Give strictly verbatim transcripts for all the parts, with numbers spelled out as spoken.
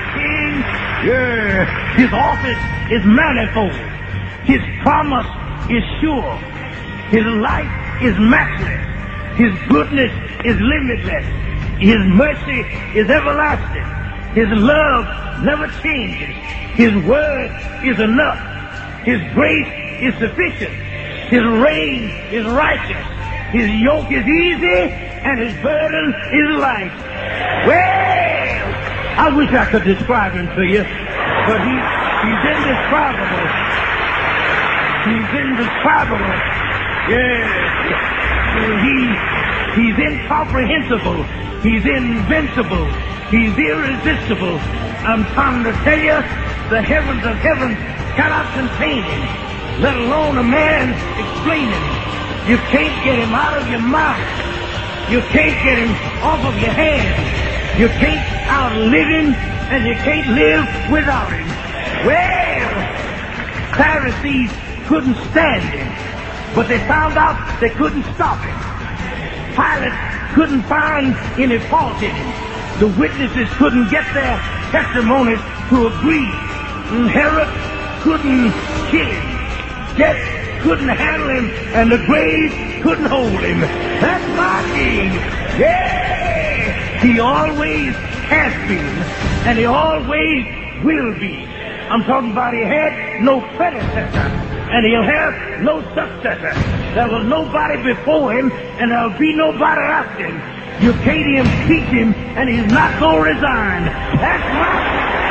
king. Yeah. His office is manifold. His promise is sure. His life is matchless. His goodness is limitless. His mercy is everlasting. His love never changes. His word is enough. His grace is sufficient. His reign is righteous. His yoke is easy and his burden is light. Well, I wish I could describe him to you, but he, he's indescribable. He's indescribable. Yeah. He, he's incomprehensible. He's invincible. He's irresistible. I'm trying to tell you, the heavens of heaven cannot contain him, let alone a man explain him. You can't get him out of your mouth. You can't get him off of your hands. You can't outlive him, and you can't live without him. Well, Pharisees couldn't stand him, but they found out they couldn't stop him. Pilate couldn't find any fault in him. The witnesses couldn't get their testimonies to agree. And Herod couldn't kill him. Death couldn't handle him, and the grave couldn't hold him. That's my king. Yeah! He always has been, and he always will be. I'm talking about he had no predecessor, and he'll have no successor. There was nobody before him, and there'll be nobody after him. You can't impeach him, and he's not going to resign. That's my...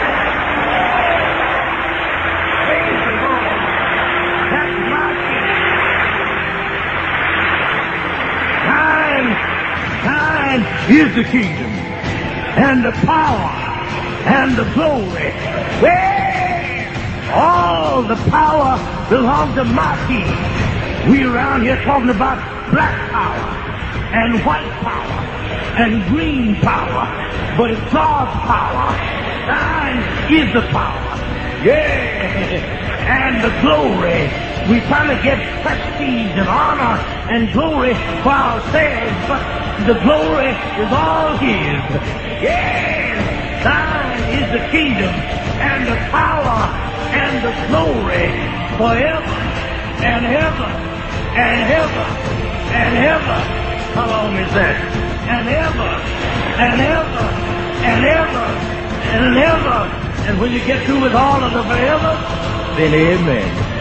Praise the Lord. That's my king. Thine, thine is the kingdom, and the power, and the glory. Well, all the power belongs to my king. We around here talking about black power, and white power, and green power, but it's God's power. Thine is the power. Yeah. And the glory. We trying to get prestige and honor and glory for ourselves, but the glory is all His. Yeah. Thine is the kingdom and the power and the glory forever and ever and ever and ever. How long is that? And ever, and ever, and ever, and ever. And when you get through with all of the forever, then amen.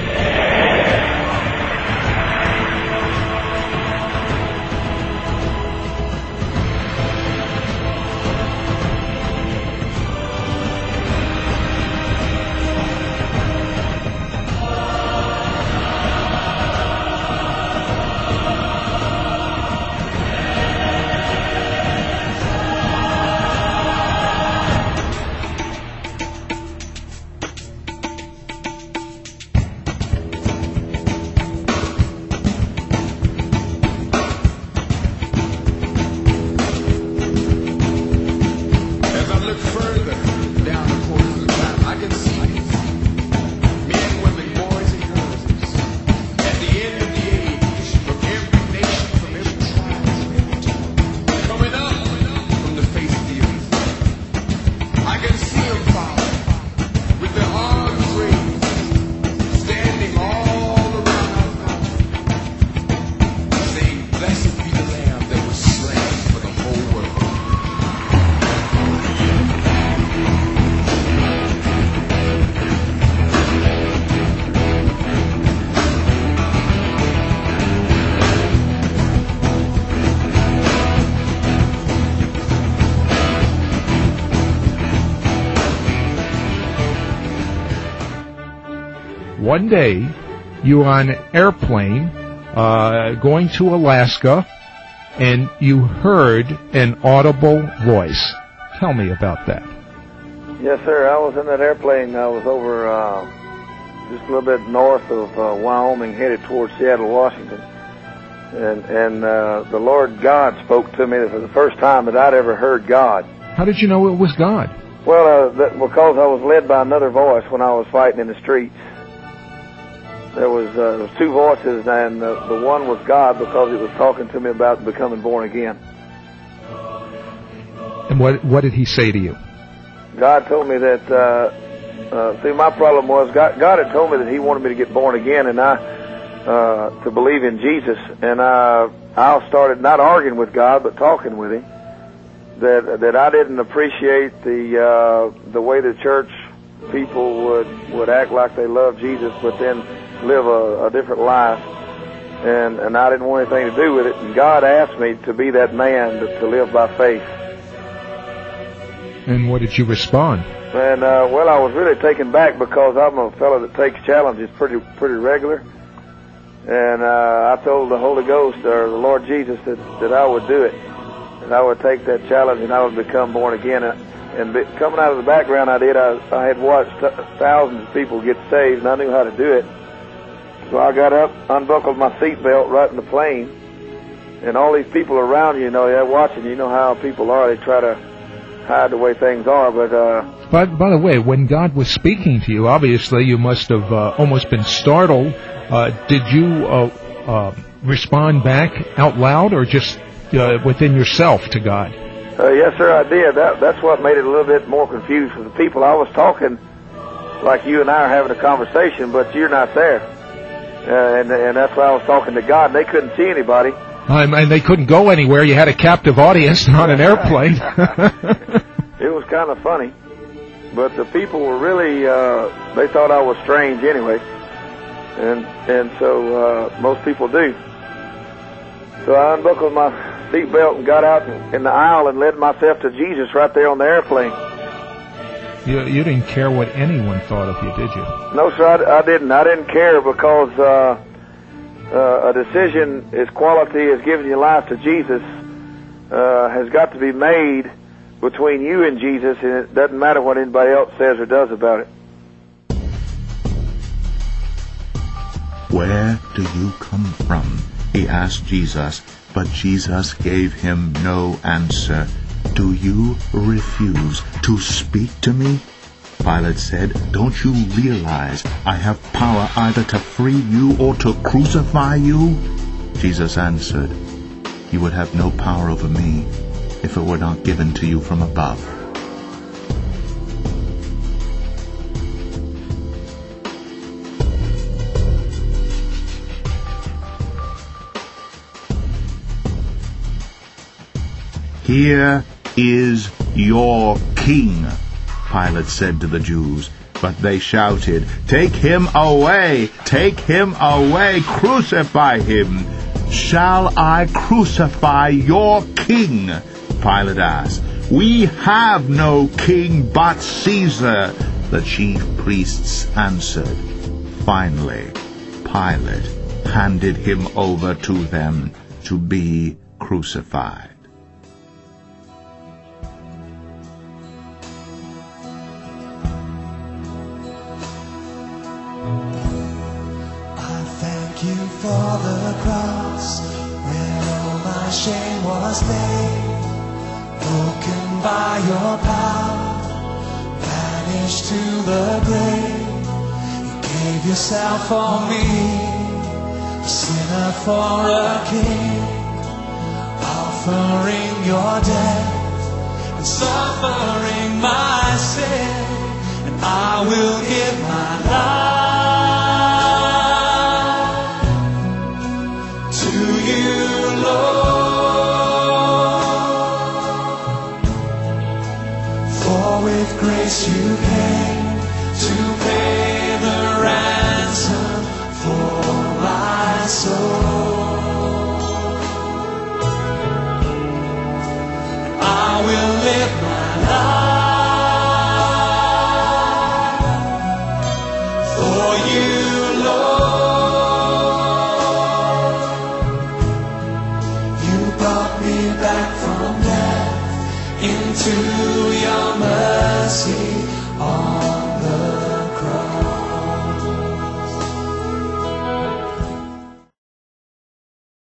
One day, you were on an airplane uh, going to Alaska, and you heard an audible voice. Tell me about that. Yes, sir. I was in that airplane. I was over uh, just a little bit north of uh, Wyoming, headed towards Seattle, Washington. And, and uh, the Lord God spoke to me for the first time that I'd ever heard God. How did you know it was God? Well, uh, that, because I was led by another voice when I was fighting in the streets. There was, uh, there was two voices, and uh, the one was God because it was talking to me about becoming born again. And what what did He say to you? God told me that, uh, uh, see, my problem was God, God had told me that He wanted me to get born again, and I, uh, to believe in Jesus, and I, I started not arguing with God, but talking with Him, that, that I didn't appreciate the, uh, the way the church people would, would act like they love Jesus, but then live a, a different life. And, and I didn't want anything to do with it. And God asked me to be that man, to, to live by faith. And what did you respond? And, uh, well, I was really taken back because I'm a fellow that takes challenges pretty pretty regular. And uh, I told the Holy Ghost, or the Lord Jesus, that, that I would do it. And I would take that challenge and I would become born again. And, and be, coming out of the background I did, I, I had watched th- thousands of people get saved, and I knew how to do it. So I got up, unbuckled my seatbelt right in the plane, and all these people around you, you know, they're watching. You know how people are. They try to hide the way things are, but... Uh, by, by the way, when God was speaking to you, obviously you must have uh, almost been startled. Uh, did you uh, uh, respond back out loud, or just uh, within yourself to God? Uh, yes, sir, I did. That, that's what made it a little bit more confused for the people. I was talking like you and I are having a conversation, but you're not there. Uh, and, and that's why I was talking to God. They couldn't see anybody. Um, and they couldn't go anywhere. You had a captive audience on an airplane. It was kind of funny. But the people were really, uh, they thought I was strange anyway. And and so uh, most people do. So I unbuckled my seatbelt and got out in, in the aisle and led myself to Jesus right there on the airplane. You, you didn't care what anyone thought of you, did you? No, sir, I, I didn't. I didn't care because uh, uh, a decision as quality as giving your life to Jesus uh, has got to be made between you and Jesus, and it doesn't matter what anybody else says or does about it. Where do you come from? He asked Jesus, but Jesus gave him no answer. Do you refuse to speak to me? Pilate said, don't you realize I have power either to free you or to crucify you? Jesus answered, you would have no power over me if it were not given to you from above. Here is your king, Pilate said to the Jews. But they shouted, take him away! Take him away! Crucify him! Shall I crucify your king? Pilate asked. We have no king but Caesar, the chief priests answered. Finally, Pilate handed him over to them to be crucified. You for the cross, where all my shame was laid, broken by your power, vanished to the grave. You gave yourself for me, a sinner for a king, offering your death and suffering my sin, and I will give my life to you, Lord. For with grace you came to pay the ransom for my soul. And I will live my life for you, Lord. Back from death into your mercy on the